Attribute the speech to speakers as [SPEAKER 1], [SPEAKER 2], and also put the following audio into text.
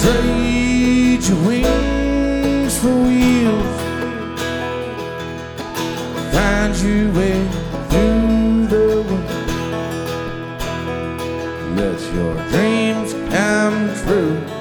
[SPEAKER 1] Trade your wings for wheels. Find your way through the wind. Let your dreams come true.